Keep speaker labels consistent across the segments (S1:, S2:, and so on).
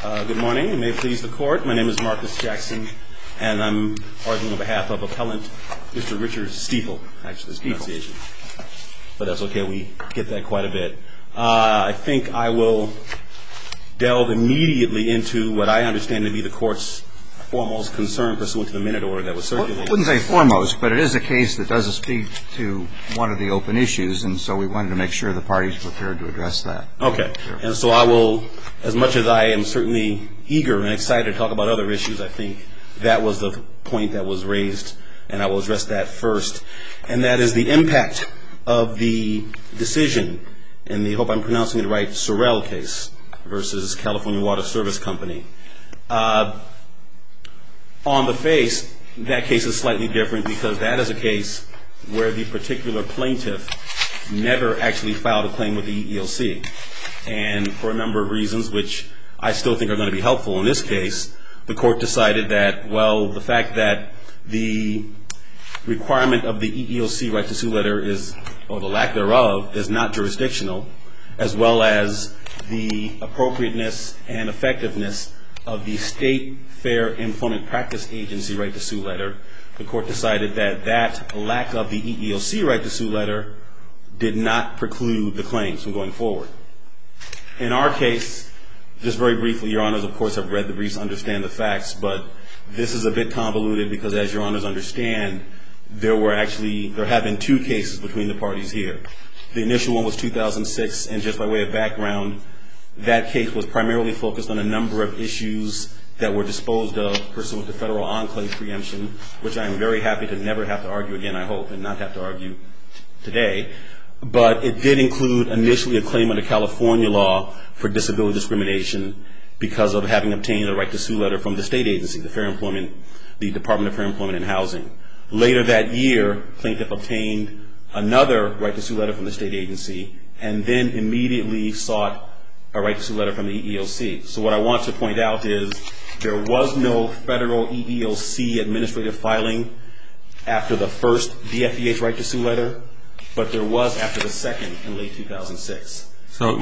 S1: Good morning, and may it please the court. My name is Marcus Jackson, and I'm arguing on behalf of appellant Mr. Richard Stiefel. Actually, this pronunciation, but that's okay. We get that quite a bit. I think I will delve immediately into what I understand to be the court's foremost concern pursuant to the minute order that was circulated.
S2: I wouldn't say foremost, but it is a case that does speak to one of the open issues, and so we wanted to make sure the parties were prepared to address that.
S1: Okay. Sure. And so I will, as much as I am certainly eager and excited to talk about other issues, I think that was the point that was raised, and I will address that first. And that is the impact of the decision in the, I hope I'm pronouncing it right, Sorrell case versus California Water Service Company. On the face, that case is slightly different because that is a case where the particular plaintiff never actually filed a claim with the EEOC. And for a number of reasons, which I still think are going to be helpful in this case, the court decided that, well, the fact that the requirement of the EEOC right to sue letter is, or the lack thereof, is not jurisdictional, as well as the appropriateness and effectiveness of the State Fair Employment Practice Agency right to sue letter, the court decided that that lack of the EEOC right to sue letter did not preclude the claims from going forward. In our case, just very briefly, Your Honors, of course, have read the briefs, understand the facts, but this is a bit convoluted because, as Your Honors understand, there have been two cases between the parties here. The initial one was 2006, and just by way of background, that case was primarily focused on a number of issues that were disposed of pursuant to federal enclave preemption, which I am very happy to never have to argue again, I hope, and not have to argue today. But it did include initially a claim under California law for disability discrimination because of having obtained a right to sue letter from the state agency, the Department of Fair Employment and Housing. Later that year, plaintiff obtained another right to sue letter from the state agency and then immediately sought a right to sue letter from the EEOC. So what I want to point out is there was no federal EEOC administrative filing after the first DFEH right to sue letter, but there was after the second in late 2006.
S3: So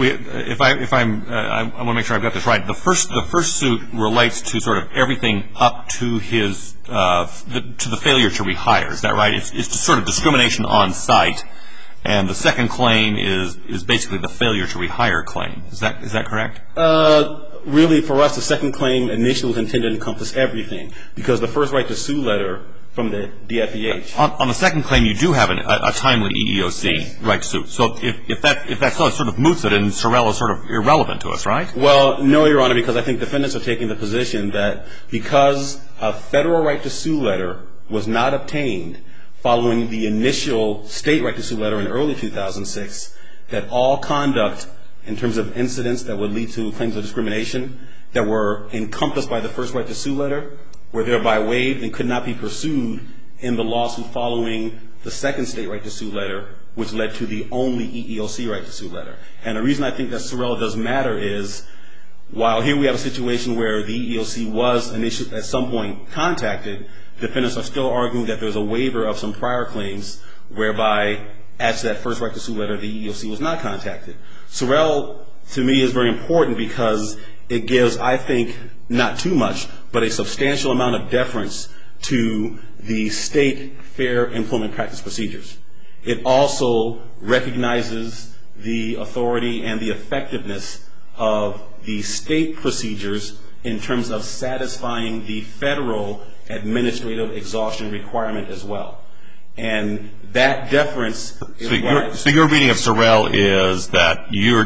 S3: I want to make sure I've got this right. The first suit relates to sort of everything up to his to the failure to rehire. Is that right? It's sort of discrimination on site, and the second claim is basically the failure to rehire claim. Is that correct?
S1: Really, for us, the second claim initially was intended to encompass everything because the first right to sue letter from the DFEH.
S3: On the second claim, you do have a timely EEOC right to sue. So if that sort of moots it, and Sorrell is sort of irrelevant to us, right?
S1: Well, no, Your Honor, because I think defendants are taking the position that because a federal right to sue letter was not obtained following the initial state right to sue letter in early 2006, that all conduct in terms of incidents that would lead to claims of discrimination that were encompassed by the first right to sue letter were thereby waived and could not be pursued in the lawsuit following the second state right to sue letter, which led to the only EEOC right to sue letter. And the reason I think that Sorrell does matter is while here we have a situation where the EEOC was initially at some point contacted, defendants are still arguing that there's a waiver of some prior claims whereby as to that first right to sue letter, the EEOC was not contacted. Sorrell, to me, is very important because it gives, I think, not too much, but a substantial amount of deference to the State Fair Employment Practice Procedures. It also recognizes the authority and the effectiveness of the state procedures in terms of satisfying the federal administrative exhaustion requirement as well. And that deference is why.
S3: So your reading of Sorrell is that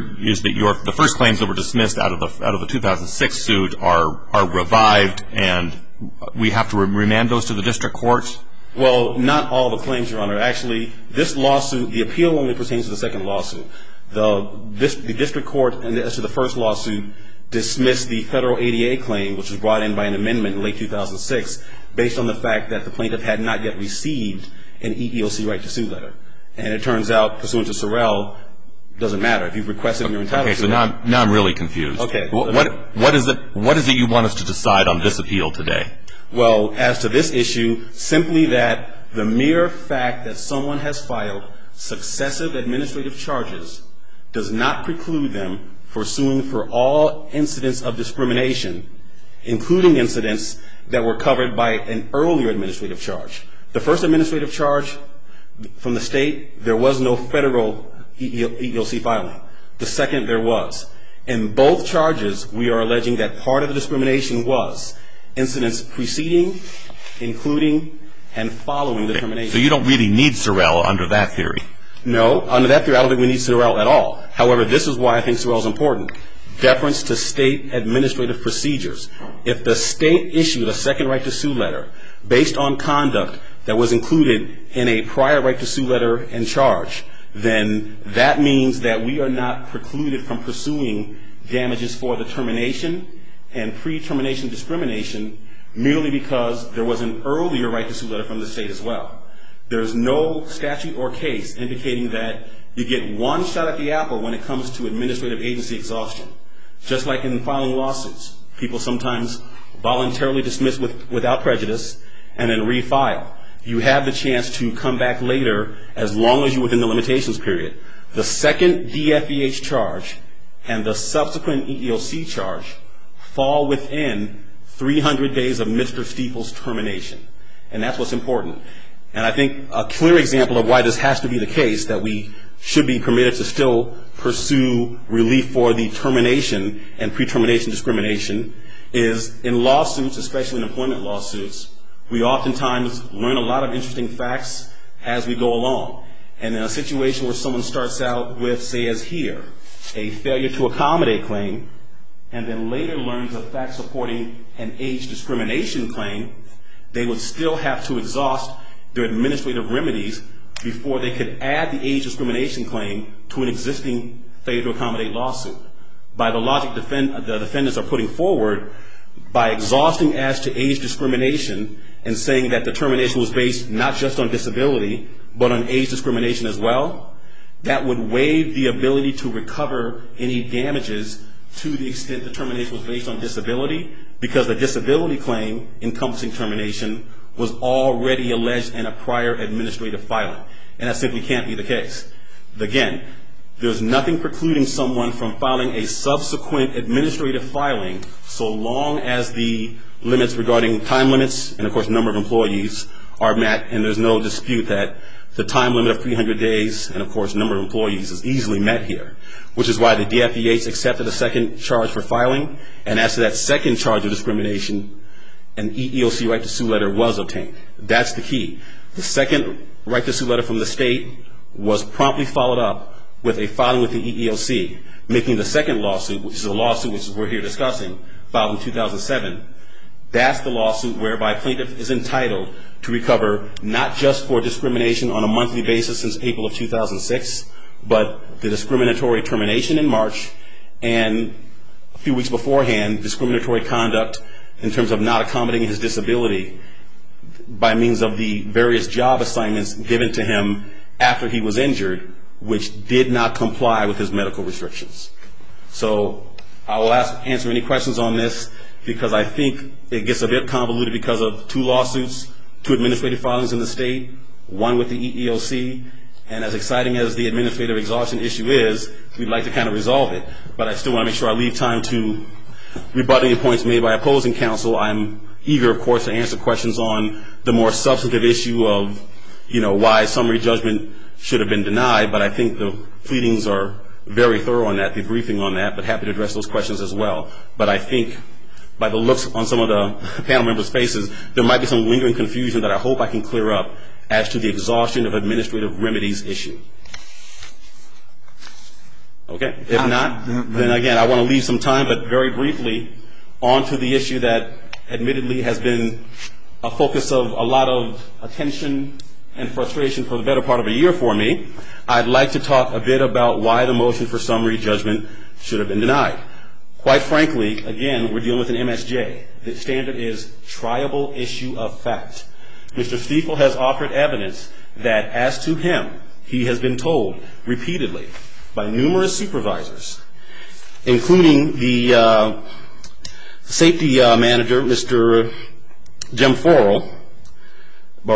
S3: the first claims that were dismissed out of the 2006 suit are revived, and we have to remand those to the district courts?
S1: Well, not all the claims, Your Honor. Actually, this lawsuit, the appeal only pertains to the second lawsuit. The district court, as to the first lawsuit, dismissed the federal ADA claim, which was brought in by an amendment in late 2006, based on the fact that the plaintiff had not yet received an EEOC right to sue letter. And it turns out, pursuant to Sorrell, it doesn't matter. If you've requested and you're entitled to it.
S3: Okay, so now I'm really confused.
S1: Okay.
S3: What is it you want us to decide on this appeal today?
S1: Well, as to this issue, simply that the mere fact that someone has filed successive administrative charges does not preclude them for suing for all incidents of discrimination, including incidents that were covered by an earlier administrative charge. The first administrative charge from the state, there was no federal EEOC filing. The second, there was. In both charges, we are alleging that part of the discrimination was incidents preceding, including, and following the termination.
S3: So you don't really need Sorrell under that theory?
S1: No. Under that theory, I don't think we need Sorrell at all. However, this is why I think Sorrell is important. Deference to state administrative procedures. If the state issued a second right to sue letter based on conduct that was included in a prior right to sue letter and charge, then that means that we are not precluded from pursuing damages for the termination and pre-termination discrimination merely because there was an earlier right to sue letter from the state as well. There's no statute or case indicating that you get one shot at the apple when it comes to administrative agency exhaustion. Just like in filing lawsuits, people sometimes voluntarily dismiss without prejudice and then refile. You have the chance to come back later as long as you're within the limitations period. The second DFEH charge and the subsequent EEOC charge fall within 300 days of Mr. Stiefels' termination. And that's what's important. And I think a clear example of why this has to be the case, that we should be permitted to still pursue relief for the termination and pre-termination discrimination, is in lawsuits, especially in employment lawsuits, we oftentimes learn a lot of interesting facts as we go along. And in a situation where someone starts out with, say as here, a failure to accommodate claim, and then later learns of facts supporting an age discrimination claim, they would still have to exhaust their administrative remedies before they could add the age discrimination claim to an existing failure to accommodate lawsuit. By the logic the defendants are putting forward, by exhausting as to age discrimination and saying that the termination was based not just on disability, but on age discrimination as well, that would waive the ability to recover any damages to the extent the termination was based on disability, because the disability claim encompassing termination was already alleged in a prior administrative filing. And that simply can't be the case. Again, there's nothing precluding someone from filing a subsequent administrative filing so long as the limits regarding time limits and, of course, number of employees are met, and there's no dispute that the time limit of 300 days and, of course, number of employees is easily met here, which is why the DFEH accepted a second charge for filing, and as to that second charge of discrimination, an EEOC right to sue letter was obtained. That's the key. The second right to sue letter from the state was promptly followed up with a filing with the EEOC, making the second lawsuit, which is a lawsuit which we're here discussing, filed in 2007. That's the lawsuit whereby plaintiff is entitled to recover not just for discrimination on a monthly basis since April of 2006, but the discriminatory termination in March and a few weeks beforehand, discriminatory conduct in terms of not accommodating his disability by means of the various job assignments given to him after he was injured, which did not comply with his medical restrictions. So I will answer any questions on this, because I think it gets a bit convoluted because of two lawsuits, two administrative filings in the state, one with the EEOC, and as exciting as the administrative exhaustion issue is, we'd like to kind of resolve it, but I still want to make sure I leave time to rebut any points made by opposing counsel. I'm eager, of course, to answer questions on the more substantive issue of, why summary judgment should have been denied, but I think the pleadings are very thorough on that, the briefing on that, but happy to address those questions as well. But I think by the looks on some of the panel members' faces, there might be some lingering confusion that I hope I can clear up as to the exhaustion of administrative remedies issue. Okay? If not, then again, I want to leave some time, but very briefly, on to the issue that admittedly has been a focus of a lot of attention and frustration for the better part of a year for me. I'd like to talk a bit about why the motion for summary judgment should have been denied. Quite frankly, again, we're dealing with an MSJ. The standard is triable issue of fact. Mr. Stiefel has offered evidence that as to him, he has been told repeatedly by numerous supervisors, including the safety manager, Mr. John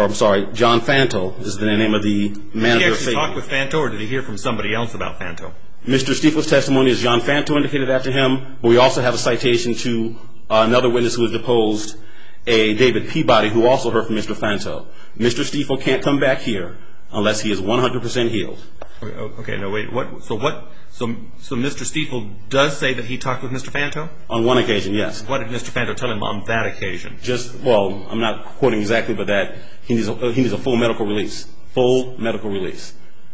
S1: Fanto is the name of the manager.
S4: Did he actually talk with Fanto, or did he hear from somebody else about Fanto?
S1: Mr. Stiefel's testimony is John Fanto indicated that to him, but we also have a citation to another witness who was deposed, a David Peabody, who also heard from Mr. Fanto. Mr. Stiefel can't come back here unless he is 100% healed.
S3: Okay, no, wait. So Mr. Stiefel does say that he talked with Mr. Fanto?
S1: On one occasion, yes.
S3: What did Mr. Fanto tell him on that occasion?
S1: Well, I'm not quoting exactly, but that he needs a full medical release. Full medical release.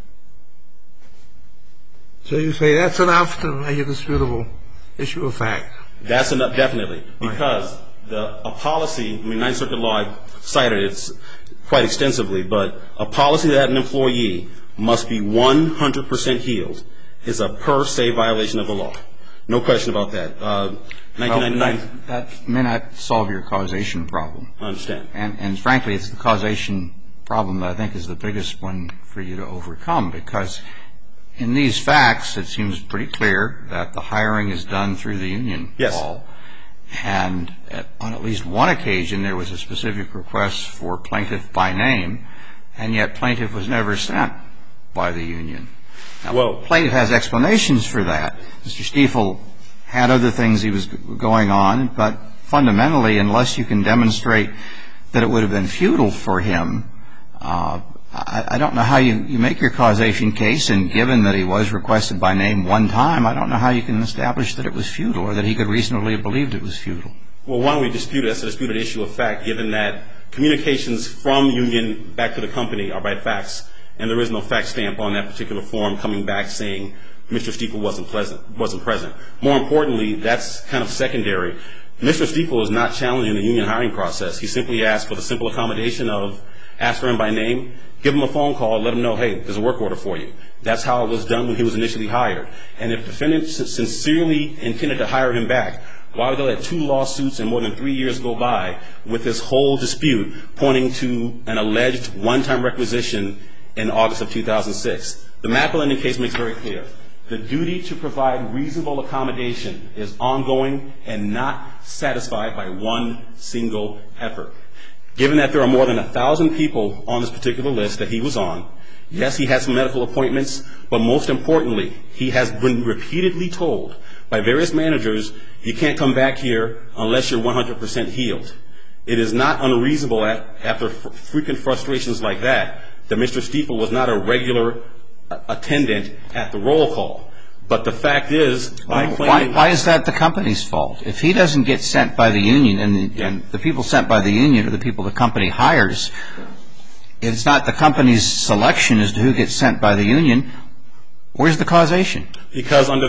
S4: So you say that's enough to make a disputable issue of fact?
S1: That's enough, definitely. Because a policy, Ninth Circuit law, I've cited it quite extensively, but a policy that an employee must be 100% healed is a per se violation of the law. No question about that. 1999.
S2: That may not solve your causation problem.
S1: I understand.
S2: And frankly, it's the causation problem that I think is the biggest one for you to overcome, because in these facts, it seems pretty clear that the hiring is done through the union hall. And on at least one occasion, there was a specific request for plaintiff by name, and yet plaintiff was never sent by the union. Now, plaintiff has explanations for that. Mr. Stiefel had other things he was going on, but fundamentally, unless you can demonstrate that it would have been futile for him, I don't know how you make your causation case, and given that he was requested by name one time, I don't know how you can establish that it was futile or that he could reasonably have believed it was futile.
S1: Well, one, we dispute it. That's a disputed issue of fact, given that communications from union back to the company are by fax, and there is no fax stamp on that particular form coming back saying Mr. Stiefel wasn't present. More importantly, that's kind of secondary. Mr. Stiefel is not challenging the union hiring process. He simply asked for the simple accommodation of ask for him by name, give him a phone call, let him know, hey, there's a work order for you. That's how it was done when he was initially hired. And if the defendant sincerely intended to hire him back, why would they let 2 lawsuits and more than 3 years go by with this whole dispute pointing to an alleged one-time requisition in August of 2006? The McElendon case makes very clear. The duty to provide reasonable accommodation is ongoing and not satisfied by one single effort. Given that there are more than 1,000 people on this particular list that he was on, yes, he had some medical appointments, but most importantly, he has been repeatedly told by various managers, you can't come back here unless you're 100% healed. It is not unreasonable after frequent frustrations like that Mr. Stiefel was not a regular attendant at the roll call. But the fact is,
S2: why is that the company's fault? If he doesn't get sent by the union, and the people sent by the union are the people the company hires, it's not the company's selection as to who gets sent by the union. Where's the causation?
S1: Because under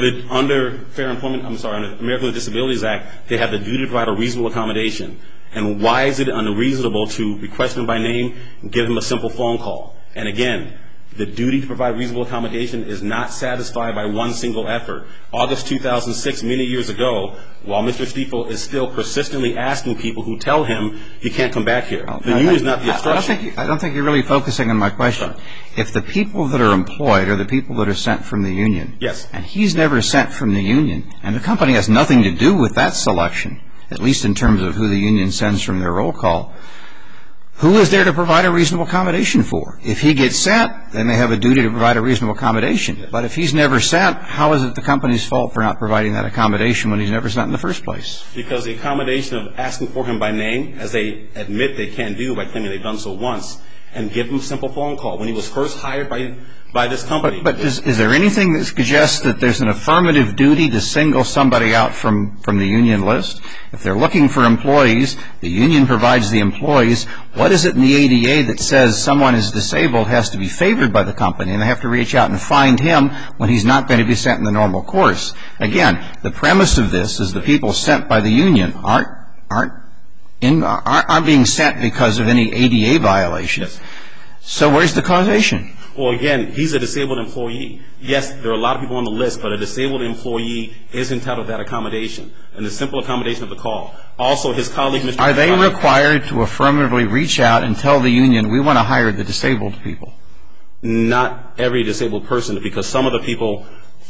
S1: the American with Disabilities Act, they have the duty to provide a reasonable accommodation. And why is it unreasonable to request him by name and give him a simple phone call? And again, the duty to provide reasonable accommodation is not satisfied by one single effort. August 2006, many years ago, while Mr. Stiefel is still persistently asking people who tell him you can't come back here. The union is not the obstruction.
S2: I don't think you're really focusing on my question. If the people that are employed are the people that are sent from the union,
S1: yes,
S2: and he's never sent from the union, and the company has nothing to do with that selection, at least in terms of who the union sends from their roll call, who is there to provide a reasonable accommodation for? If he gets sent, then they have a duty to provide a reasonable accommodation. But if he's never sent, how is it the company's fault for not providing that accommodation when he's never sent in the first place?
S1: Because the accommodation of asking for him by name, as they admit they can do by claiming they've done so once, and give him a simple phone call. When he was first hired by this company.
S2: But is there anything that suggests that there's an affirmative duty to single somebody out from the union list? If they're looking for employees, the union provides the employees. What is it in the ADA that says someone is disabled has to be favored by the company and they have to reach out and find him when he's not going to be sent in the normal course? Again, the premise of this is the people sent by the union aren't being sent because of any ADA violations. So where's the causation?
S1: Well, again, he's a disabled employee. Yes, there are a lot of people on the list, but a disabled employee is entitled to that accommodation, and the simple accommodation of the call. Also, his colleague, Mr.
S2: Are they required to affirmatively reach out and tell the union, we want to hire the disabled people?
S1: Not every disabled person, because some of the people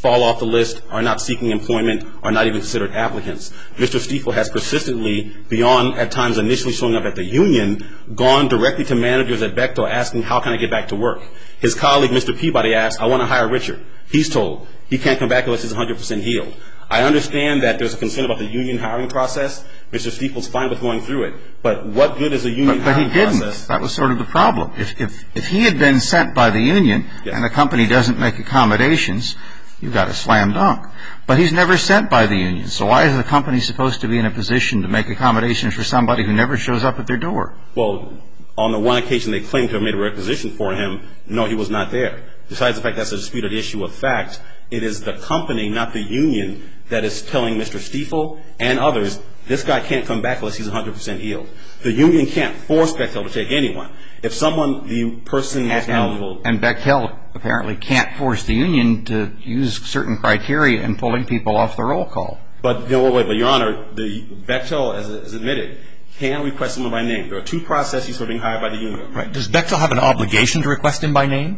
S1: fall off the list, are not seeking employment, are not even considered applicants. Mr. Stiefel has persistently, beyond at times initially showing up at the union, gone directly to managers at Bechtel asking, how can I get back to work? His colleague, Mr. Peabody, asked, I want to hire Richard. He's told he can't come back unless he's 100% healed. I understand that there's a concern about the union hiring process. Mr. Stiefel's fine with going through it. But what good is a union hiring process?
S2: But he didn't. That was sort of the problem. If he had been sent by the union and the company doesn't make accommodations, you've got a slam dunk. But he's never sent by the union. So why is the company supposed to be in a position to make accommodations for somebody who never shows up at their door?
S1: Well, on the one occasion they claimed to have made a requisition for him, no, he was not there. Besides the fact that's a disputed issue of fact, it is the company, not the union, that is telling Mr. Stiefel and others, this guy can't come back unless he's 100% healed. The union can't force Bechtel to take anyone. If someone, the person is eligible.
S2: And Bechtel apparently can't force the union to use certain criteria in pulling people off the roll call.
S1: But, Your Honor, Bechtel has admitted, can request someone by name. There are two processes for being hired by the union.
S3: Right. Does Bechtel have an obligation to request him by name?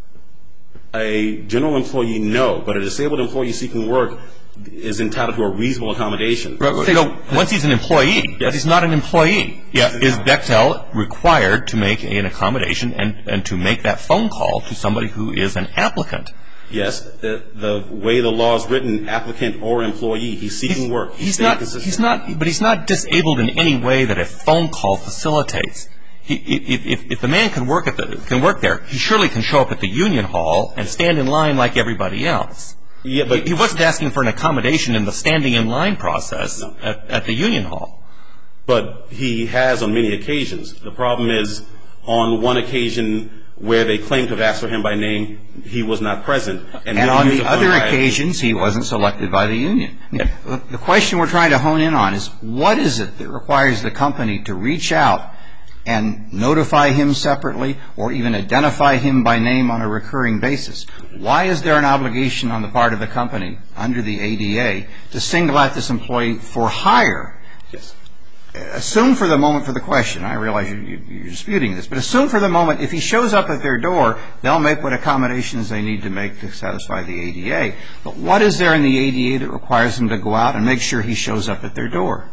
S1: A general employee, no. But a disabled employee seeking work is entitled to a reasonable accommodation.
S3: Once he's an employee, but he's not an employee. Is Bechtel required to make an accommodation and to make that phone call to somebody who is an applicant?
S1: Yes. The way the law is written, applicant or employee, he's seeking work.
S3: He's not, but he's not disabled in any way that a phone call facilitates. If the man can work there, he surely can show up at the union hall and stand in line like everybody else.
S1: Yeah, but
S3: he wasn't asking for an accommodation in the standing in line process at the union hall.
S1: But he has on many occasions. The problem is, on one occasion where they claim to have asked for him by name, he was not present.
S2: And on the other occasions, he wasn't selected by the union. The question we're trying to hone in on is, what is it that requires the company to reach out and notify him separately or even identify him by name on a recurring basis? Why is there an obligation on the part of the company under the ADA to single out this employee for hire?
S1: Yes.
S2: Assume for the moment for the question, I realize you're disputing this, but assume for the moment if he shows up at their door, they'll make what accommodations they need to make to satisfy the ADA. But what is there in the ADA that requires them to go out and make sure he shows up at their door?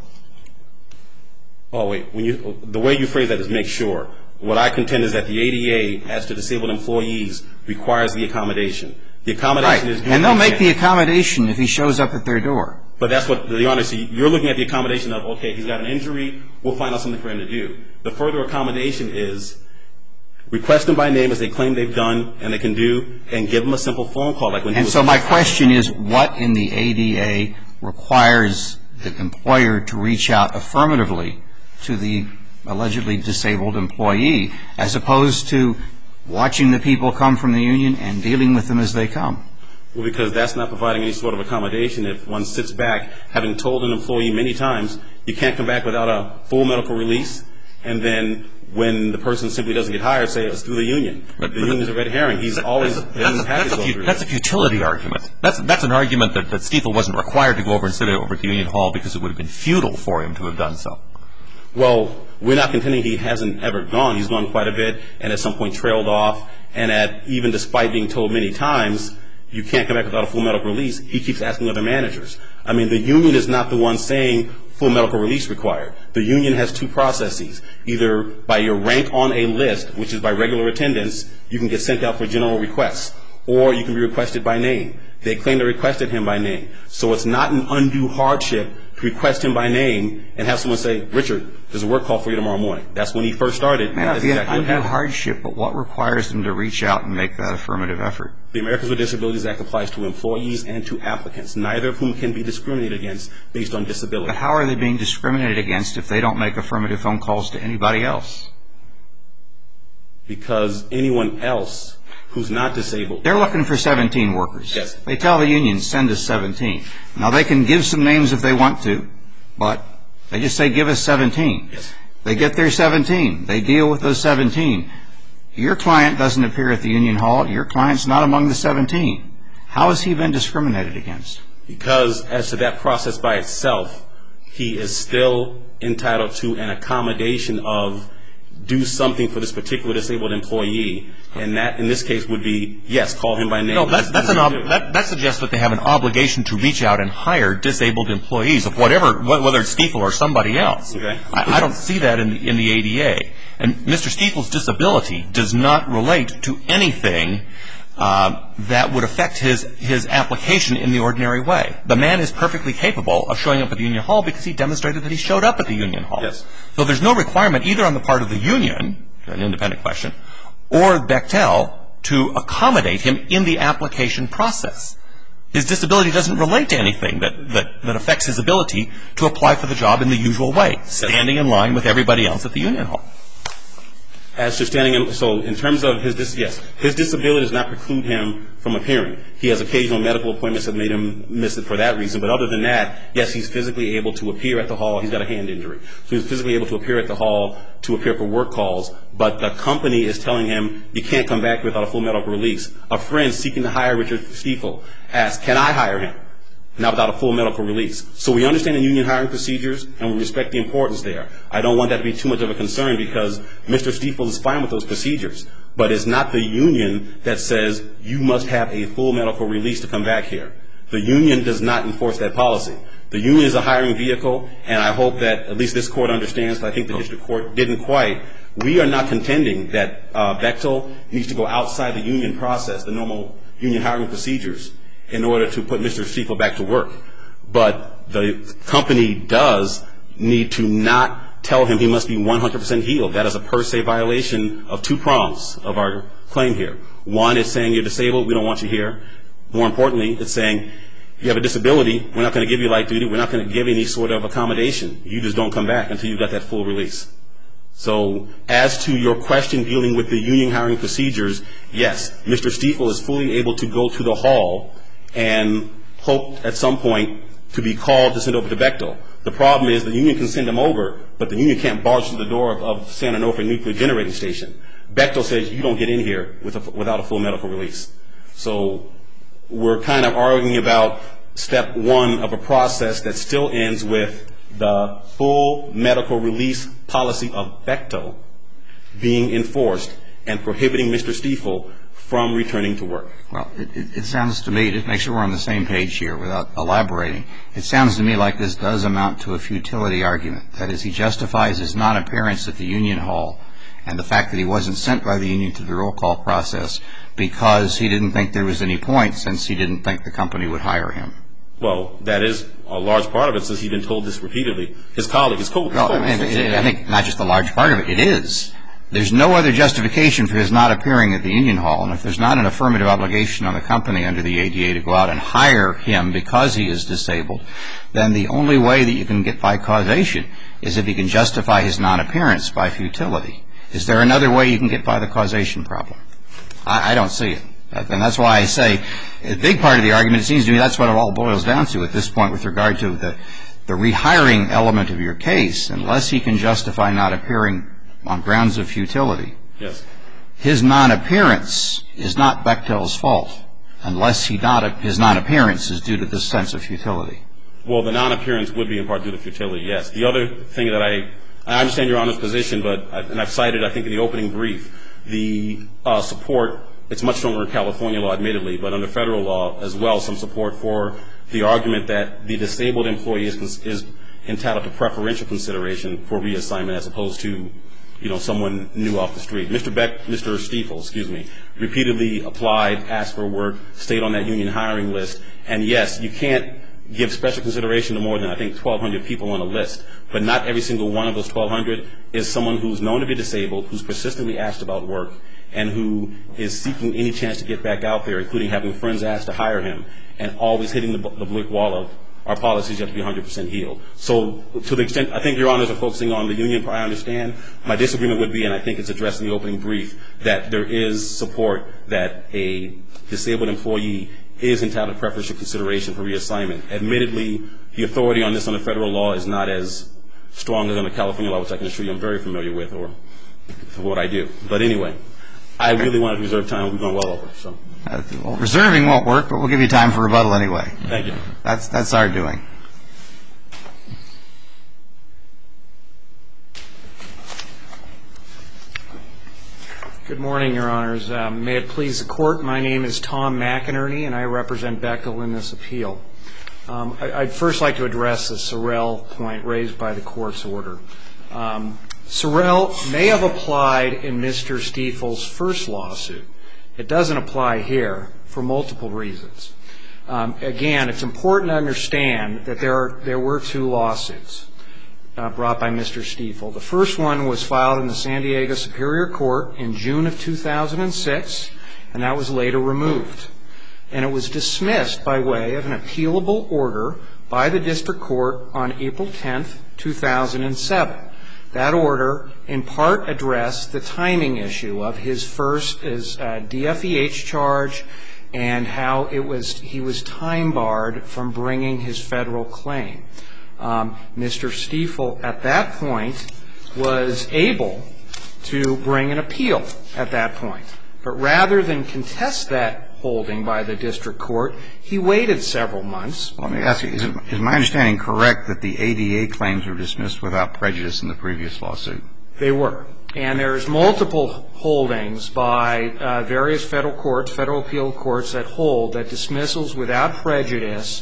S1: Oh, wait. The way you phrase that is make sure. What I contend is that the ADA, as to disabled employees, requires the accommodation. The accommodation is...
S2: And they'll make the accommodation if he shows up at their door.
S1: But that's what the honesty... You're looking at the accommodation of, okay, he's got an injury, we'll find out something for him to do. The further accommodation is request him by name as they claim they've done and they can do, and give him a simple phone call.
S2: And so my question is, what in the ADA requires the employer to reach out affirmatively to the allegedly disabled employee, as opposed to watching the people come from the union and dealing with them as they come?
S1: Well, because that's not providing any sort of accommodation. If one sits back, having told an employee many times, you can't come back without a full medical release, and then when the person simply doesn't get hired, say it's through the union. The union is a red herring. He's always...
S3: That's a futility argument. That's an argument that Stiefel wasn't required to go over and sit over at the union hall because it would have been futile for him to have done so.
S1: Well, we're not contending he hasn't ever gone. He's gone quite a bit and at some point trailed off. And even despite being told many times, you can't come back without a full medical release, he keeps asking other managers. I mean, the union is not the one saying full medical release required. The union has two processes. Either by your rank on a list, which is by regular attendance, you can get sent out for general requests, or you can be requested by name. They claim they requested him by name. So it's not an undue hardship to request him by name and have someone say, Richard, there's a work call for you tomorrow morning. That's when he first started.
S2: May not be an undue hardship, but what requires them to reach out and make that affirmative effort?
S1: The Americans with Disabilities Act applies to employees and to applicants, neither of whom can be discriminated against based on disability.
S2: But how are they being discriminated against if they don't make affirmative phone calls to anybody else?
S1: Because anyone else who's not disabled.
S2: They're looking for 17 workers.
S1: Yes.
S2: They tell the union, send us 17. Now, they can give some names if they want to, but they just say, give us 17.
S1: Yes.
S2: They get their 17. They deal with those 17. Your client doesn't appear at the union hall. Your client's not among the 17. How has he been discriminated against?
S1: Because as to that process by itself, he is still entitled to an accommodation of do something for this particular disabled employee, and that in this case would be, yes, call him by name.
S3: No, that suggests that they have an obligation to reach out and hire disabled employees of whatever, whether it's Stiefel or somebody else.
S1: Okay.
S3: I don't see that in the ADA. And Mr. Stiefel's disability does not relate to anything that would affect his application in the ordinary way. The man is perfectly capable of showing up at the union hall because he demonstrated that he showed up at the union hall.
S1: Yes.
S3: So there's no requirement either on the part of the union, an independent question, or Bechtel to accommodate him in the application process. His disability doesn't relate to anything that affects his ability to apply for the job in the usual way, standing in line with everybody else at the union hall.
S1: As to standing in, so in terms of his disability does not preclude him from appearing. He has occasional medical appointments that made him miss it for that reason. But other than that, yes, he's physically able to appear at the hall. He's got a hand injury. So he's physically able to appear at the hall to appear for work calls. But the company is telling him, you can't come back without a full medical release. A friend seeking to hire Richard Stiefel asked, can I hire him? Not without a full medical release. So we understand the union hiring procedures, and we respect the importance there. I don't want that to be too much of a concern because Mr. Stiefel is fine with those procedures. But it's not the union that says you must have a full medical release to come back here. The union does not enforce that policy. The union is a hiring vehicle, and I hope that at least this court understands, but I think the district court didn't quite. We are not contending that Bechtel needs to go outside the union process, the normal union hiring procedures, in order to put Mr. Stiefel back to work. But the company does need to not tell him he must be 100% healed. That is a per se violation of two prongs of our claim here. One is saying you're disabled, we don't want you here. More importantly, it's saying you have a disability, we're not going to give you light duty, we're not going to give you any sort of accommodation. You just don't come back until you've got that full release. So as to your question dealing with the union hiring procedures, yes, Mr. Stiefel is fully able to go to the hall and hope at some point to be called to send over to Bechtel. The problem is the union can send him over, but the union can't barge through the door of San Onofre Nuclear Generating Station. Bechtel says you don't get in here without a full medical release. So we're kind of arguing about step one of a process that still ends with the full medical release policy of Bechtel being enforced and prohibiting Mr. Stiefel from returning to work.
S2: Well, it sounds to me, just make sure we're on the same page here without elaborating, it sounds to me like this does amount to a futility argument. That is, he justifies his non-appearance at the union hall and the fact that he wasn't sent by the union to the roll call process because he didn't think there was any point since he didn't think the company would hire him.
S1: Well, that is a large part of it since he's been told this repeatedly. His colleague, his co-worker.
S2: Well, I think not just a large part of it, it is. There's no other justification for his not appearing at the union hall, and if there's not an affirmative obligation on the company under the ADA to go out and hire him because he is disabled, then the only way that you can get by causation is if he can justify his non-appearance by futility. Is there another way you can get by the causation problem? I don't see it. And that's why I say a big part of the argument, it seems to me that's what it all boils down to at this point with regard to the rehiring element of your case, unless he can justify not appearing on grounds of futility.
S1: Yes.
S2: His non-appearance is not Bechtel's fault unless his non-appearance is due to this sense of futility.
S1: Well, the non-appearance would be in part due to futility, yes. The other thing that I understand Your Honor's position, and I've cited, I think, in the opening brief, the support, it's much stronger in California law, admittedly, but under federal law as well, some support for the argument that the disabled employee is entitled to preferential consideration for reassignment as opposed to, someone new off the street. Mr. Stiefel, repeatedly applied, asked for work, stayed on that union hiring list, and yes, you can't give special consideration to more than, I think, 1,200 people on a list, but not every single one of those 1,200 is someone who's known to be disabled, who's persistently asked about work, and who is seeking any chance to get back out there, including having friends ask to hire him, and always hitting the brick wall of our policies, you have to be 100% healed. So to the extent, I think Your Honors are focusing on the union part, I understand. My disagreement would be, and I think it's addressed in the opening brief, that there is support that a disabled employee is entitled to preferential consideration for reassignment. Admittedly, the authority on this under federal law is not as strong as under California law, which I can assure you I'm very familiar with, or for what I do. But anyway, I really wanted to reserve time. We've gone well over. So.
S2: Well, reserving won't work, but we'll give you time for rebuttal anyway.
S1: Thank you.
S2: That's our doing.
S5: Good morning, Your Honors. May it please the Court, my name is Tom McInerney, and I represent Bechtel in this appeal. I'd first like to address the Sorrell point raised by the Court's order. Sorrell may have applied in Mr. Stiefel's first lawsuit. It doesn't apply here for multiple reasons. Again, it's important to understand that there were two lawsuits brought by Mr. Stiefel. The first one was filed in the San Diego Superior Court in June of 2006, and that was later removed. And it was dismissed by way of an appealable order by the District Court on April 10th, 2007. That order, in part, addressed the timing issue of his DFEH charge and how he was time-barred from bringing his federal claim. Mr. Stiefel, at that point, was able to bring an appeal at that point. But rather than contest that holding by the District Court, he waited several months.
S2: Let me ask you, is my understanding correct that the ADA claims were dismissed without prejudice in the previous lawsuit?
S5: They were. And there's multiple holdings by various federal courts, federal appeal courts, that hold that dismissals without prejudice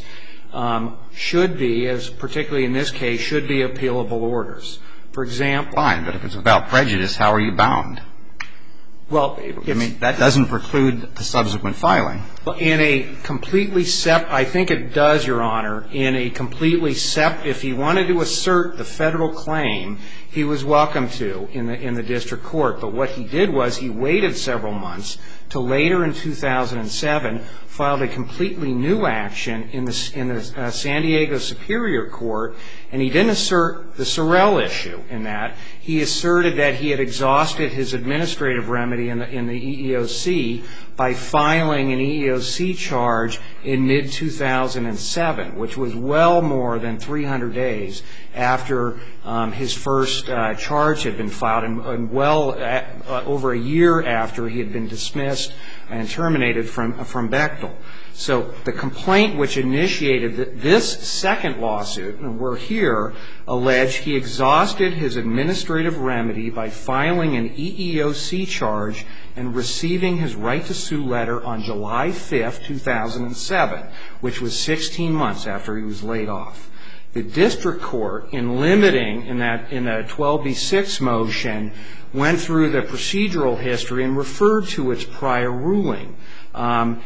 S5: should be, as particularly in this case, should be appealable orders. For example... Fine, but if it's without prejudice, how are you bound? Well,
S2: I mean, that doesn't preclude the subsequent filing.
S5: In a completely I think it does, Your Honor, in a completely if he wanted to assert the federal claim, he was welcome to in the District Court. But what he did was he waited several months till later in 2007, filed a completely new action in the San Diego Superior Court, and he didn't assert the Sorrell issue in that. He asserted that he had exhausted his administrative remedy in the EEOC by filing an EEOC charge in mid-2007, which was well more than 300 days after his first charge had been filed and well over a year after he had been dismissed and terminated from Bechtel. So the complaint which initiated this second lawsuit, and we're here, alleged he exhausted his administrative remedy by filing an EEOC charge and receiving his right to sue letter on July 5th, 2007, which was 16 months after he was laid off. The District Court, in limiting in a 12b6 motion, went through the procedural history and referred to its prior ruling that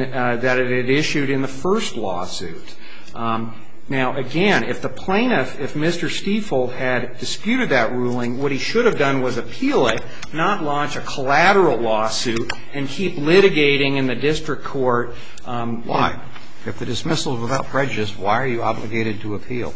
S5: it had issued in the first lawsuit. Now, again, if Mr. Stiefel had disputed that ruling, what he should have done was appeal it, not launch a collateral lawsuit and keep litigating in the District Court.
S2: Why? If the dismissal is without prejudice, why are you obligated to appeal?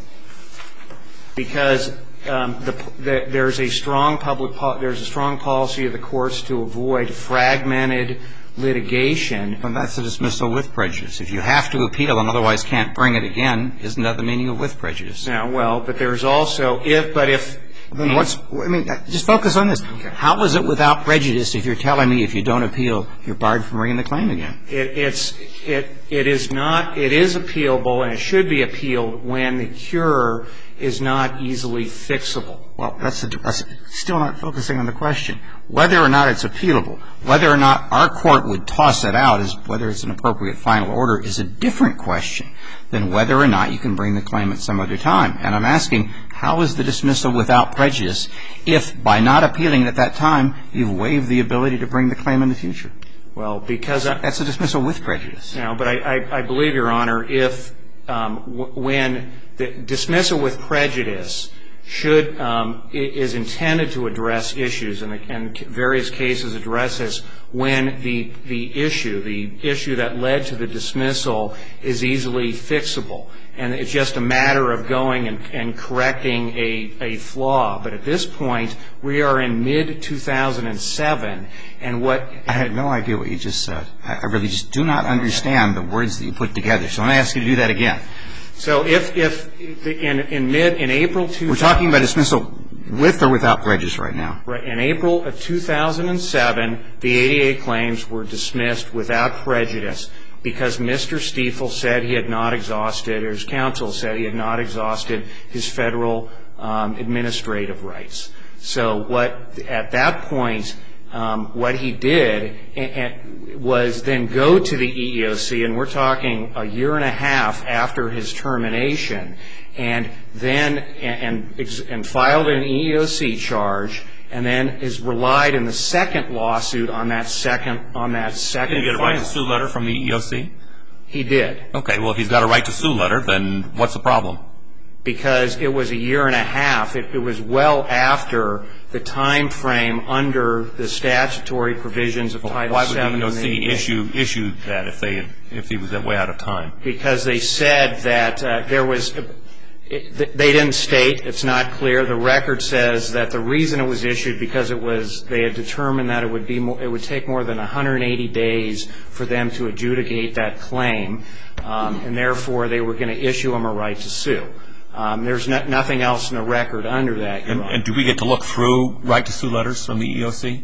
S5: Because there's a strong policy of the courts to avoid fragmented litigation.
S2: And that's a dismissal with prejudice. If you have to appeal and otherwise can't bring it again, isn't that the meaning of with prejudice?
S5: Now, well, but there's also
S2: just focus on this. Okay. How is it without prejudice if you're telling me if you don't appeal, you're barred from bringing the claim again?
S5: It is not. It is appealable, and it should be appealed when the cure is not easily fixable.
S2: Well, that's still not focusing on the question. Whether or not it's appealable, whether or not our court would toss it out as whether it's an appropriate final order is a different question than whether or not you can bring the claim at some other time. And I'm asking, how is the dismissal without prejudice if by not appealing at that time, you've waived the ability to bring the claim in the future?
S5: Well, because
S2: that's a dismissal with prejudice.
S5: Now, but I believe, Your Honor, if when the dismissal with prejudice is intended to address issues, and various cases addresses when the issue that led to the dismissal is easily fixable, and it's just a matter of going and correcting a flaw. But at this point, we are in mid-2007, and what
S2: I had no idea what you just said. I really just do not understand the words that you put together. So I'm going to ask you to do that again.
S5: So if in April 2000.
S2: We're talking about dismissal with or without prejudice right now.
S5: Right. In April of 2007, the 88 claims were dismissed without prejudice because Mr. Stiefel said he had not exhausted, or his counsel said he had not exhausted his federal administrative rights. So at that point, what he did was then go to the EEOC, and we're talking a year and a half after his termination, and then and filed an EEOC charge, and then is relied in the second lawsuit on that second. Did he get a right to sue letter from the EEOC? He did. Okay. Well, if he's got a right to sue letter, then what's the problem? Because it was a year and a half. It was well after the time frame under the statutory provisions of Title VII. Why would the EEOC issue that if he was that way out of time? Because they said that there was. They didn't state. It's not clear. The record says that the reason it was issued because they had determined that it would take more than 180 days for them to adjudicate that claim, and therefore they were going to issue him a right to sue. There's nothing else in the record under that. And do we get to look through right to sue letters from the EEOC?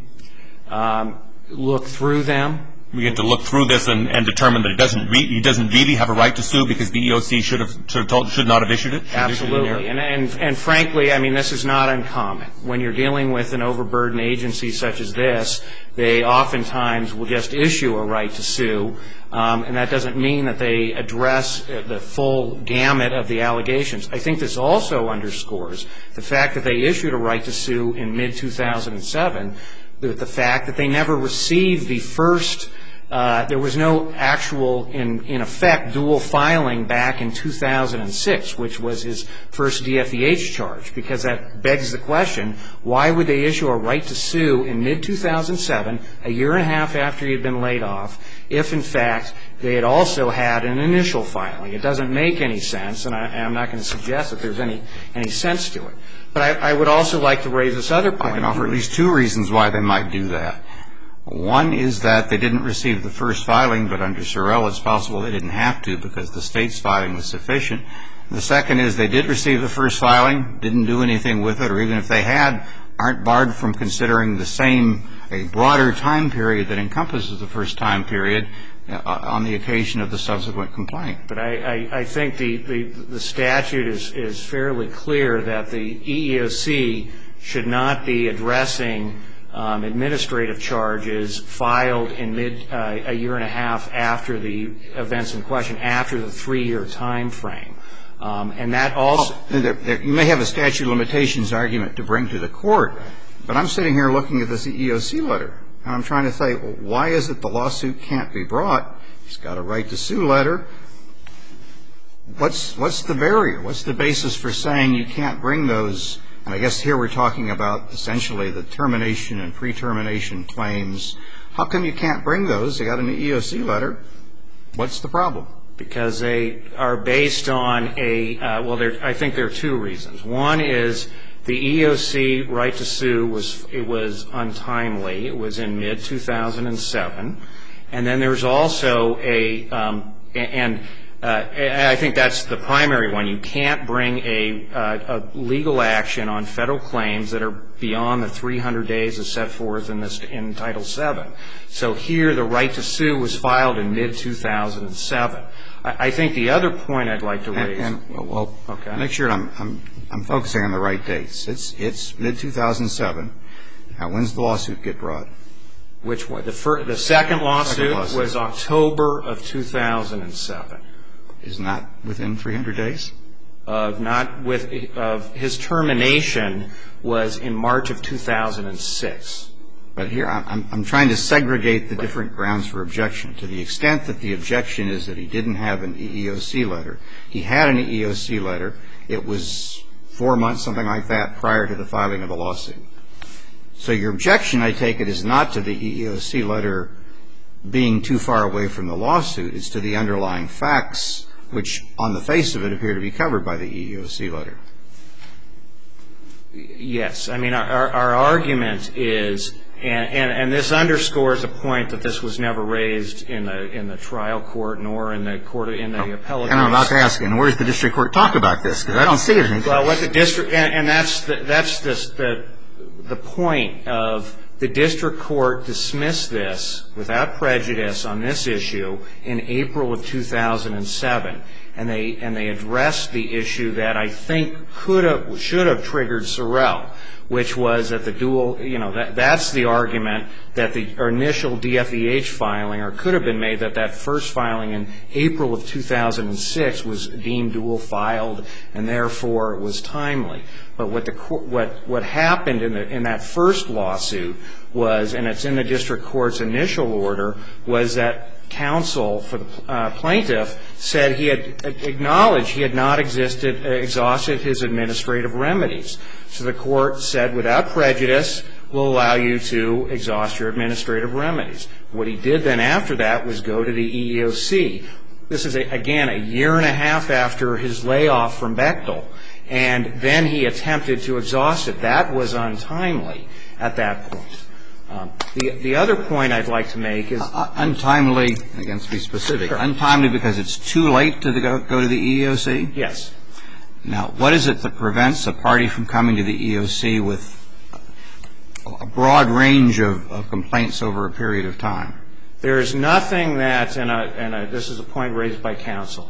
S5: Look through them? We get to look through this and determine that he doesn't really have a right to sue because the EEOC should not have issued it? Absolutely. And frankly, I mean, this is not uncommon. When you're dealing with an overburdened agency such as this, they oftentimes will just issue a right to sue, and that doesn't mean that they address the full gamut of the allegations. I think this also underscores the fact that they issued a right to sue in mid-2007, the fact that they never received the first, there was no actual, in effect, dual filing back in 2006, which was his first DFEH charge, because that begs the question, why would they issue a right to sue in mid-2007, a year and a half after he had been laid off, if, in fact, they had also had an initial filing? It doesn't make any sense, and I'm not going to suggest that there's any sense to it. But I would also like to raise this other point. I can offer at least two reasons why they might do that. One is that they didn't receive the first filing, but under Sorrell it's possible they didn't have to because the state's filing was sufficient. The second is they did receive the first filing, didn't do anything with it, or even if they had, aren't barred from considering a broader time period that encompasses the first time period on the occasion of the subsequent complaint. But I think the statute is fairly clear that the EEOC should not be addressing administrative charges filed in a year and a half after the events in question, after the 3-year time frame. And that also... You may have a statute of limitations argument to bring to the court, but I'm sitting here looking at this EEOC letter, and I'm trying to say, well, why is it the lawsuit can't be brought? He's got a right to sue letter. What's the barrier? What's the basis for saying you can't bring those? And I guess here we're talking about essentially the termination and pre-termination claims. How come you can't bring those? They got an EEOC letter. What's the problem? Because they are based on I think there are two reasons. One is the EEOC right to sue was untimely. It was in mid-2007. And then there's also I think that's the primary one. You can't bring a legal action on federal claims that are beyond the 300 days as set forth in Title VII. So here the right to sue was filed in mid-2007. I think the other point I'd like to raise... Make sure I'm focusing on the right dates. It's mid-2007. Now, when's the lawsuit get brought? Which one? The second lawsuit was October of 2007. Is not within 300 days? His termination was in March of 2006. But here I'm trying to segregate the different grounds for objection. To the extent that the objection is that he didn't have an EEOC letter. He had an EEOC letter. It was 4 months, something like that, prior to the filing of the lawsuit. So your objection, I take it, is not to the EEOC letter being too far away from the lawsuit. It's to the underlying facts, which on the face of it appear to be covered by the EEOC letter. Yes. I mean, our argument is, and this underscores a point that this was never raised in the trial court nor in the appellate court. And I'm not asking, where's the district court talk about this? Because I don't see it. Well, what the district, and that's the point of the district court dismissed this without prejudice on this issue in April of 2007. and they addressed the issue that I think should have triggered Sorrell, which was that the dual, that's the argument that the initial DFEH filing, or could have been made that first filing in April of 2006 was deemed dual filed, and therefore it was timely. But what happened in that first lawsuit was, and it's in the district court's initial order, was that counsel for the plaintiff said he had acknowledged he had not exhausted his administrative remedies. So the court said, without prejudice, we'll allow you to exhaust your administrative remedies. What he did then after that was go to the EEOC. This is, again, a year and a half after his layoff from Bechtel. And then he attempted to exhaust it. That was untimely at that point. The other point I'd like to make is
S2: untimely, again, to be specific, untimely because it's too late to go to the EEOC?
S5: Yes.
S2: Now, what is it that prevents a party from coming to the EEOC with a broad range of complaints over a period of time?
S5: There is nothing that, and this is a point raised by counsel,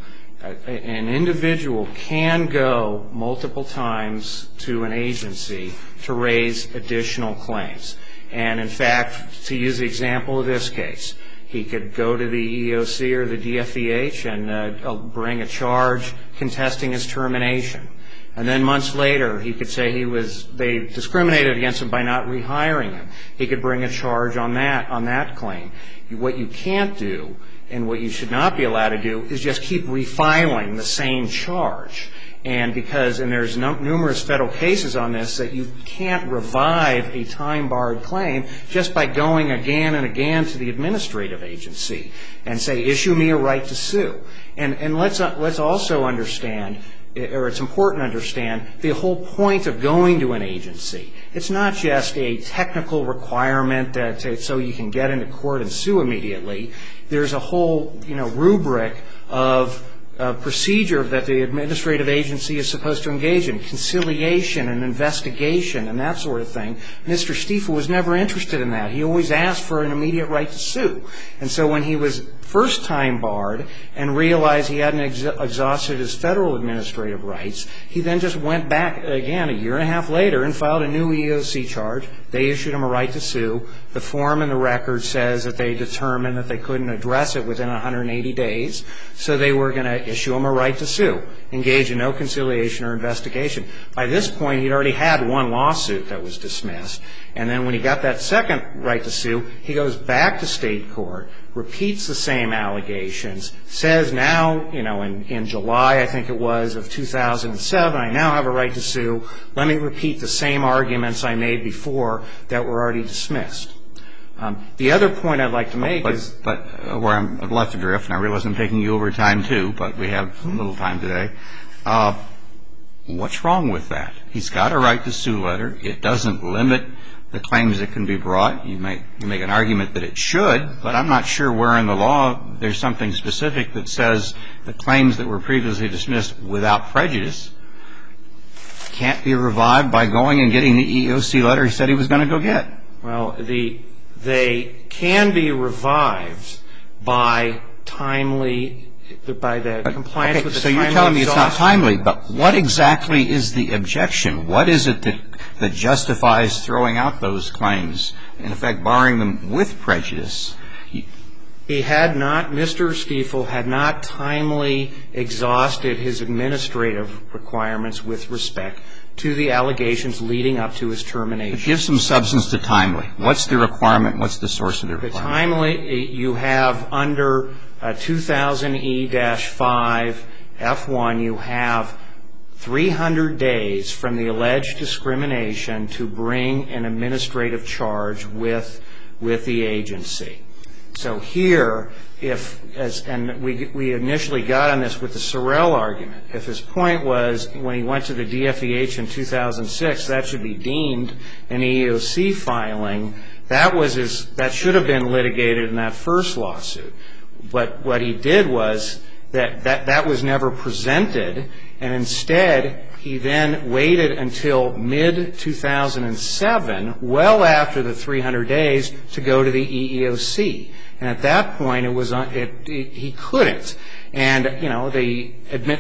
S5: an individual can go multiple times to an agency to raise additional claims. And, in fact, to use the example of this case, he could go to the EEOC or the DFEH and bring a charge contesting his termination. And then months later, he could say they discriminated against him by not rehiring him. He could bring a charge on that claim. What you can't do, and what you should not be allowed to do, is just keep refiling the same charge. And there's numerous federal cases on this, that you can't revive a time-barred claim just by going again and again to the administrative agency and say, issue me a right to sue. And let's also understand, or it's important to understand, the whole point of going to an agency. It's not just a technical requirement so you can get into court and sue immediately. There's a whole rubric of procedure that the administrative agency is supposed to engage in, conciliation and investigation and that sort of thing. Mr. Stiefel was never interested in that. He always asked for an immediate right to sue. And so when he was first time barred and realized he hadn't exhausted his federal administrative rights, he then just went back again a year and a half later and filed a new EEOC charge. They issued him a right to sue. The form in the record says that they determined that they couldn't address it within 180 days, so they were going to issue him a right to sue, engage in no conciliation or investigation. By this point, he'd already had one lawsuit that was dismissed, and then when he got that second right to sue, he goes back to state court, repeats the same allegations, says now, in July, I think it was, of 2007, I now have a right to sue. Let me repeat the same arguments I made before that were already dismissed. The other point I'd like to make is...
S2: But where I'd love to drift, and I realize I'm taking you over time too, but we have a little time today. What's wrong with that? He's got a right to sue letter. It doesn't limit the claims that can be brought. You make an argument that it should, but I'm not sure where in the law there's something specific that says the claims that were previously dismissed without prejudice can't be revived by going and getting the EEOC letter he said he was going to go get.
S5: Well, they can be revived by the compliance with the timely exhaustion.
S2: So you're telling me it's not timely, but what exactly is the objection? What is it that justifies throwing out those claims, in effect barring them with prejudice?
S5: Mr. Stiefel had not timely exhausted his administrative requirements with respect to the allegations leading up to his termination.
S2: Give some substance to timely. What's the requirement? What's the source of the requirement?
S5: The timely, you have under 2000E-5 F1, you have 300 days from the alleged discrimination to bring an administrative charge with the agency. So here, and we initially got on this with the Sorrell argument, if his point was when he went to the DFEH in 2006, that should be deemed an EEOC filing, that should have been litigated in that first lawsuit. But what he did was that was never presented, and instead he then waited until mid-2007, well after the 300 days, to go to the EEOC. And at that point, he couldn't. And, you know, the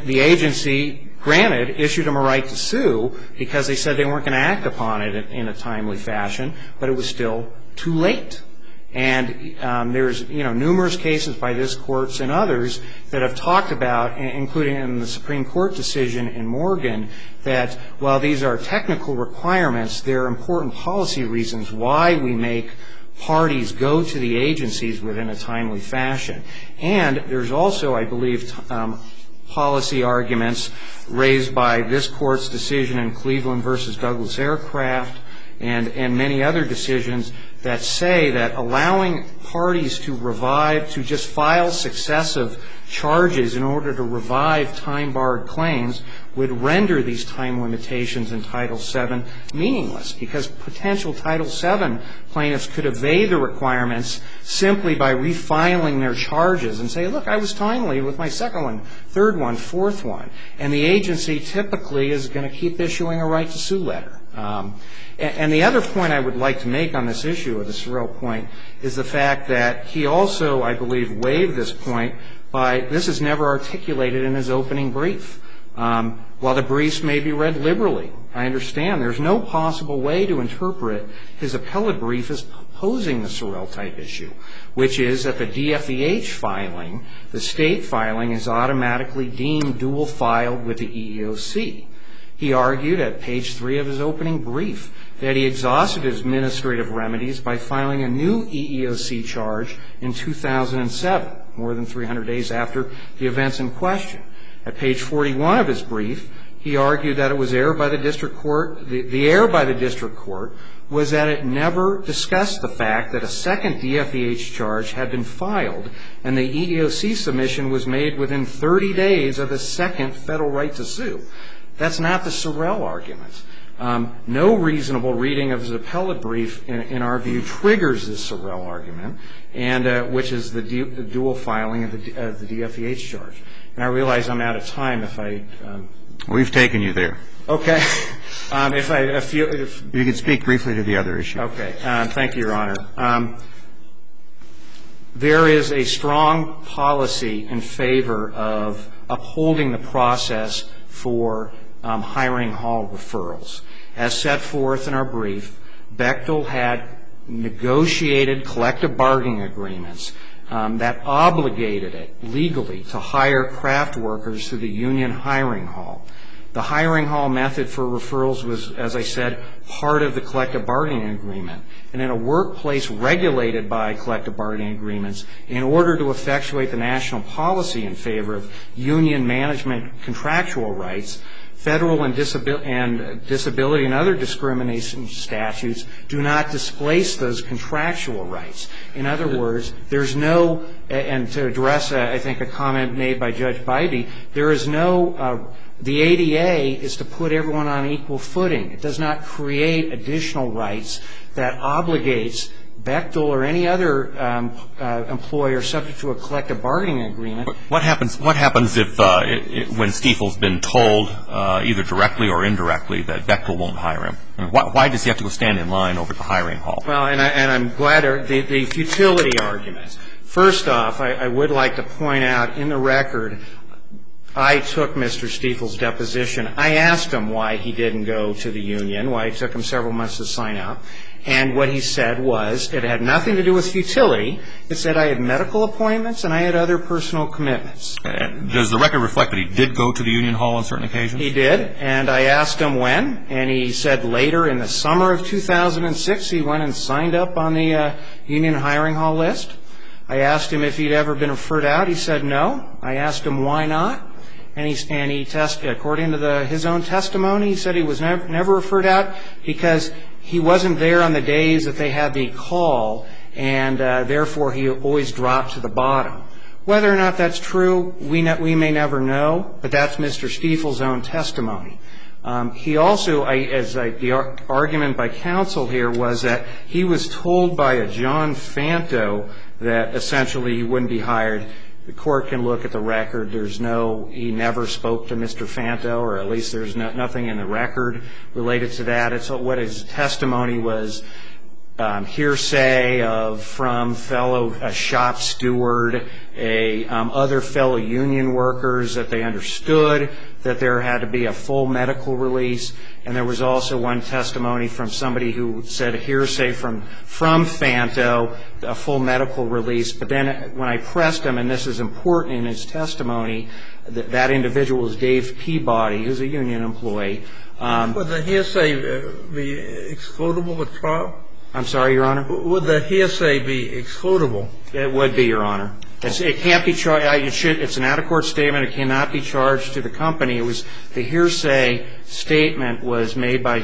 S5: agency, granted, issued him a right to sue because they said they weren't going to act upon it in a timely fashion, but it was still too late. And there's, you know, numerous cases by this court and others that have talked about, including in the Supreme Court decision in Morgan, that while these are technical requirements, there are important policy reasons why we make parties go to the agencies within a timely fashion. And there's also, I believe, policy arguments raised by this court's decision in Cleveland versus Douglas Aircraft and many other decisions that say that allowing parties to just file successive charges in order to revive time-barred claims would render these time limitations in Title VII meaningless, because potential Title VII plaintiffs could evade the requirements simply by refiling their charges and say, look, I was timely with my second one, third one, fourth one. And the agency typically is going to keep issuing a right to sue letter. And the other point I would like to make on this issue, or the Sorrell point, is the fact that he also, I believe, waived this point by, this is never articulated in his opening brief. While the briefs may be read liberally, I understand there's no possible way to interpret his appellate brief as posing the Sorrell-type issue, which is that the DFEH filing, the state filing, is automatically deemed dual-filed with the EEOC. He argued at page 3 of his opening brief that he exhausted his administrative remedies by filing a new EEOC charge in 2007, more than 300 days after the events in question. At page 41 of his brief, he argued that it was error by the district court. The error by the district court was that it never discussed the fact that a second DFEH charge had been filed and the EEOC submission was made within 30 days of the second federal right to sue. That's not the Sorrell argument. No reasonable reading of his appellate brief, in our view, triggers this Sorrell argument, and which is the dual filing of the DFEH charge. And I realize I'm out of time. If I
S2: we've taken you there.
S5: Okay. If
S2: you could speak briefly to the other issue.
S5: Okay. Thank you, Your Honor. There is a strong policy in favor of upholding the process for hiring hall referrals. As set forth in our brief, Bechtel had negotiated collective bargaining agreements that obligated it legally to hire craft workers through the union hiring hall. The hiring hall method for referrals was, as I said, part of the collective bargaining agreement. And in a workplace regulated by collective bargaining agreements, in order to effectuate the national policy in favor of union management contractual rights, federal and disability and other discrimination statutes do not displace those contractual rights. In other words, there's no, and to address, I think, a comment made by Judge Bybee, there is no, the ADA is to put everyone on equal footing. It does not create additional rights that obligates Bechtel or any other employer subject to a collective bargaining agreement.
S3: What happens if when Stiefel's been told either directly or indirectly that Bechtel won't hire him? I mean, why does he have to go stand in line over at the hiring hall?
S5: Well, and I'm glad the futility argument. First off, I would like to point out in the record, I took Mr. Stiefel's deposition. I asked him why he didn't go to the union, why it took him several months to sign up. And what he said was it had nothing to do with futility. It said I had medical appointments and I had other personal commitments.
S3: Does the record reflect that he did go to the union hall on certain occasions?
S5: He did. And I asked him when. And he said later in the summer of 2006 he went and signed up on the union hiring hall list. I asked him if he'd ever been referred out. He said no. I asked him why not. And he tested, according to his own testimony, he said he was never referred out because he wasn't there on the days that they had the call, and therefore he always dropped to the bottom. Whether or not that's true, we may never know, but that's Mr. Stiefel's own testimony. He also, the argument by counsel here was that he was told by a John Fanto that essentially he wouldn't be hired. The court can look at the record. He never spoke to Mr. Fanto, or at least there's nothing in the record related to that. It's what his testimony was. hearsay from fellow shop steward, other fellow union workers that they understood that there had to be a full medical release. And there was also one testimony from somebody who said hearsay from Fanto, a full medical release. But then when I pressed him, and this is important in his testimony, that individual was Dave Peabody, who's a union employee.
S4: Would the hearsay be excludable at trial?
S5: I'm sorry, Your Honor?
S4: Would the hearsay be excludable?
S5: It would be, Your Honor. It can't be charged. It's an out-of-court statement. It cannot be charged to the company. The hearsay statement was made by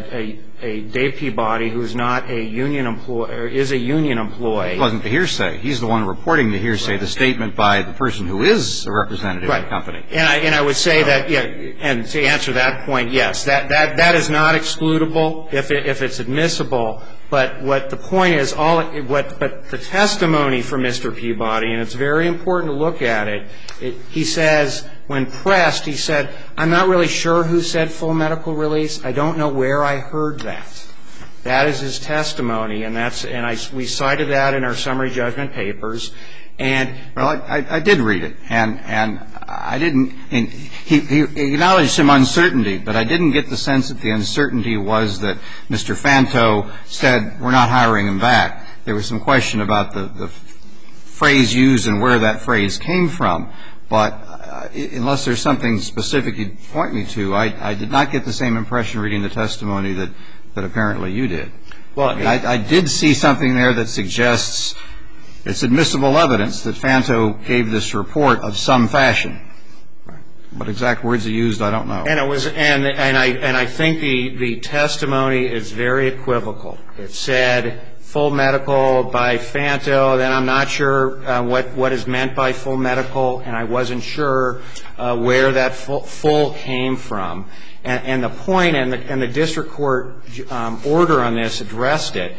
S5: a Dave Peabody, who is not a union employee, or is a union employee.
S2: It wasn't the hearsay. He's the one reporting the hearsay, right. The statement by the person who is a representative of the company.
S5: And I would say that, yeah, and to answer that point, yes, that is not excludable if it's admissible. But what the point is, but the testimony from Mr. Peabody, and it's very important to look at it, he says, when pressed, he said, I'm not really sure who said full medical release. I don't know where I heard that. That is his testimony, and we cited that in our summary judgment papers. Well,
S2: I did read it, and I didn't. He acknowledged some uncertainty, but I didn't get the sense that the uncertainty was that Mr. Fanto said we're not hiring him back. There was some question about the phrase used and where that phrase came from. But unless there's something specific you'd point me to, I did not get the same impression reading the testimony that apparently you did. Well, I did see something there that suggests it's admissible evidence that Fanto gave this report of some fashion. What exact words he used, I don't know. And
S5: it was, and I think the testimony is very equivocal. It said full medical by Fanto. Then I'm not sure what is meant by full medical, and I wasn't sure where that full came from. And the point, and the district court order on this addressed it.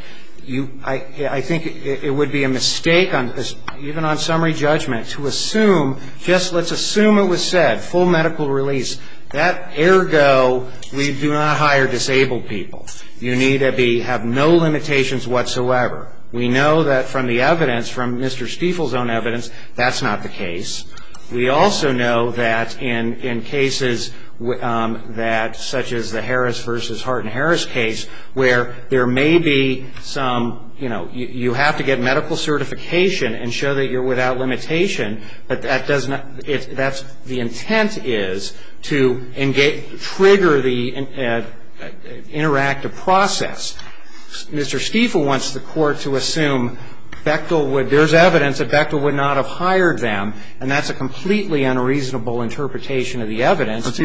S5: I think it would be a mistake even on summary judgment to assume, let's assume it was said, full medical release. That ergo, we do not hire disabled people. You need to have no limitations whatsoever. We know that from the evidence, from Mr. Stiefel's own evidence, that's not the case. We also know that in cases that, such as the Harris versus Hart and Harris case, where there may be some, you have to get medical certification and show that you're without limitation, but that does not, that's the intent is to trigger the interactive process. Mr. Stiefel wants the court to assume there's evidence that Bechtel would not have hired them, and that's a completely unreasonable interpretation of the evidence.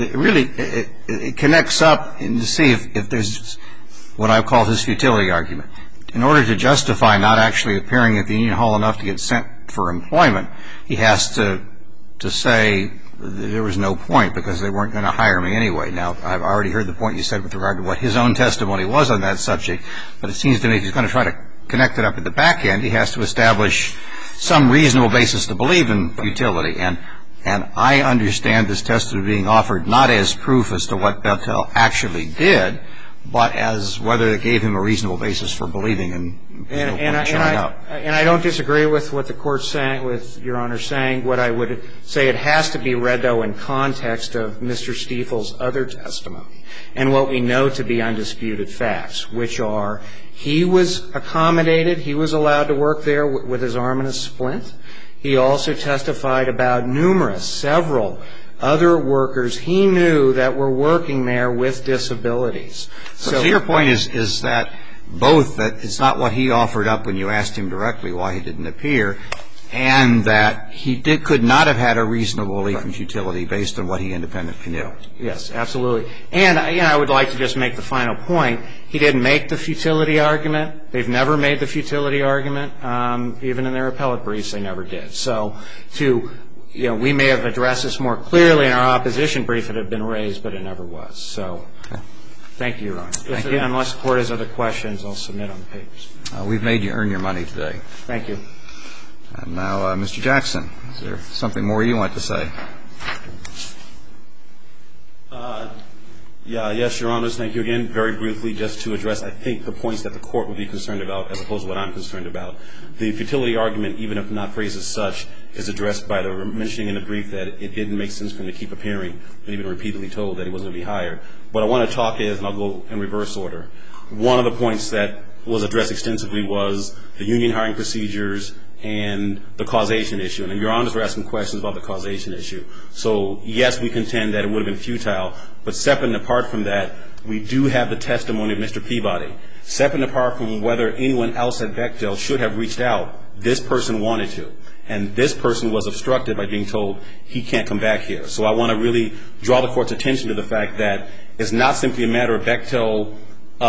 S2: It connects up to see if there's what I call his futility argument. In order to justify not actually appearing at the union hall enough to get sent for employment, he has to say there was no point because they weren't going to hire me anyway. Now, I've already heard the point you said with regard to what his own testimony was on that subject, but it seems to me if he's going to try to connect it up at the back end, he has to establish some reasonable basis to believe in futility. And I understand this testimony being offered not as proof as to what Bechtel actually did, but as whether it gave him a reasonable basis for believing and showing up.
S5: And I don't disagree with what the Court's saying, with Your Honor saying. What I would say, it has to be read, though, in context of Mr. Stiefel's other testimony and what we know to be undisputed facts, which are he was accommodated, he was allowed to work there with his arm in a splint. He also testified about several other workers he knew that were working there with disabilities.
S2: So your point is that both that it's not what he offered up when you asked him directly why he didn't appear, and that he could not have had a reasonable belief in futility based on what he independently knew.
S5: Yes, absolutely. And I would like to just make the final point. He didn't make the futility argument. They've never made the futility argument. Even in their appellate briefs, they never did. So we may have addressed this more clearly in our opposition brief if it had been raised, but it never was. So thank you, Your Honor.
S2: Thank you.
S5: Unless the Court has other questions, I'll submit on the papers.
S2: We've made you earn your money today.
S5: Thank you.
S2: And now, Mr. Jackson, is there something more you want to say?
S1: Yes, Your Honors. Thank you again. Very briefly, just to address, I think, the points that the court would be concerned about as opposed to what I'm concerned about. The futility argument, even if not phrased as such, is addressed by the mentioning in the brief that it didn't make sense for him to keep appearing and even repeatedly told that he wasn't going to be hired. What I want to talk is, and I'll go in reverse order, one of the points that was addressed extensively was the union hiring procedures and the causation issue. And Your Honors were asking questions about the causation issue. So, yes, we contend that it would have been futile, but separate and apart from that, we do have the testimony of Mr. Peabody. Separate and apart from whether anyone else at Bechtel should have reached out, this person wanted to. And this person was obstructed by being told he can't come back here. So I want to really draw the court's attention to the fact that it's not simply a matter of Bechtel,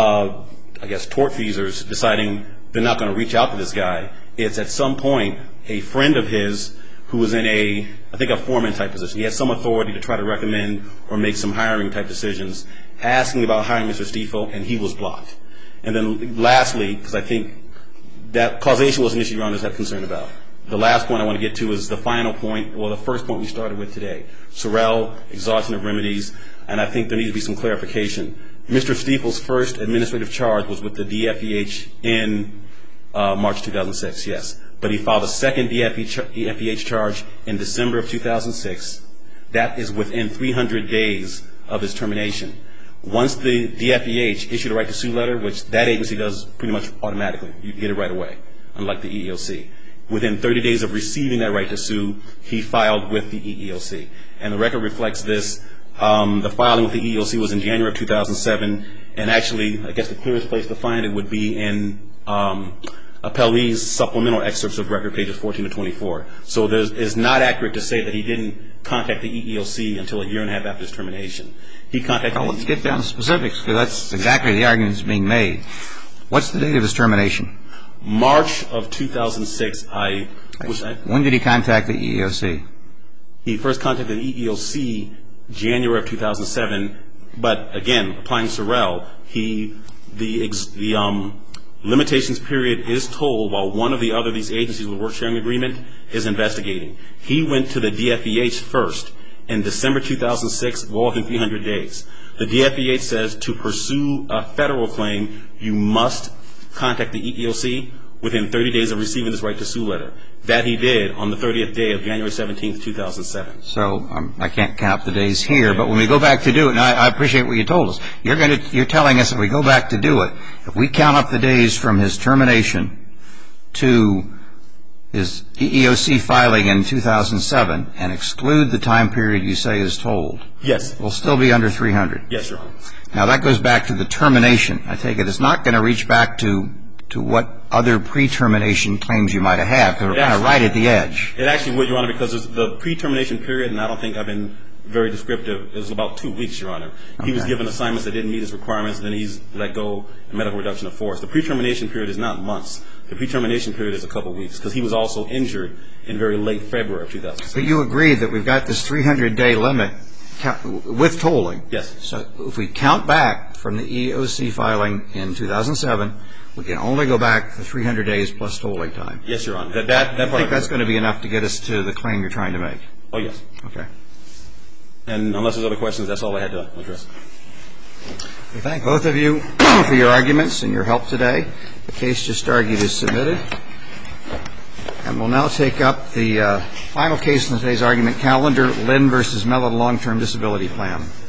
S1: tortfeasors deciding they're not going to reach out to this guy. It's at some point a friend of his who was in a foreman type position. He had some authority to try to recommend or make some hiring type decisions, asking about hiring Mr. Stiefel, and he was blocked. And then lastly, because I think that causation was an issue Your Honors had concern about, the last point I want to get to is the final point, or the first point we started with today, Sorrell, exhaustion of remedies, and I think there needs to be some clarification. Mr. Stiefel's first administrative charge was with the DFEH in March 2006, yes. But he filed a second DFEH charge in December of 2006. That is within 300 days of his termination. Once the DFEH issued a right to sue letter, which that agency does pretty much automatically, you can get it right away, unlike the EEOC. Within 30 days of receiving that right to sue, he filed with the EEOC. And the record reflects this. The filing with the EEOC was in January of 2007, and actually, I guess the clearest place to find it would be in Appellee's supplemental excerpts of record, pages 14 to 24. So it's not accurate to say that he didn't contact the EEOC until a year and a half after his termination. He contacted
S2: Let's get down to specifics, because that's exactly the argument that's being made. What's the date of his termination?
S1: March of 2006.
S2: When did he contact the EEOC?
S1: He first contacted the EEOC January of 2007, but again, applying Sorrell, the limitations period is told while one of the other these agencies with work sharing agreement is investigating. He went to the DFEH first in December 2006, well within 300 days. The DFEH says to pursue a federal claim, you must contact the EEOC within 30 days of receiving this right to sue letter. That he did on the 30th day of January 17, 2007.
S2: So I can't count the days here, but when we go back to do it, and I appreciate what you told us, you're telling us that we go back to do it. If we count up the days from his termination to his EEOC filing in 2007 and exclude the time period you say is told,
S1: yes,
S2: we'll still be under 300.
S1: Yes, Your Honor.
S2: Now that goes back to the termination. I take it it's not going to reach back to what other pre-termination claims you might have had, because we're kind of right at the edge.
S1: It actually would, Your Honor, because the pre-termination period, and I don't think I've been very descriptive, is about 2 weeks, Your Honor. He was given assignments that didn't meet his requirements, and then he's let go in medical reduction of force. The pre-termination period is not months. The pre-termination period is a couple of weeks, because he was also injured in very late February of 2006.
S2: But you agree that we've got this 300-day limit with tolling.
S1: Yes.
S2: So if we count back from the EEOC filing in 2007, we can only go back for 300 days plus tolling time.
S1: Yes, Your Honor.
S2: I think that's going to be enough to get us to the claim you're trying to make.
S1: Oh, yes.
S2: Okay.
S1: And unless there's other questions, that's all I had to address.
S2: We thank both of you for your arguments and your help today. The case just argued is submitted. And we'll now take up the final case in today's argument calendar, Lynn v. Mellon Long-Term Disability Plan.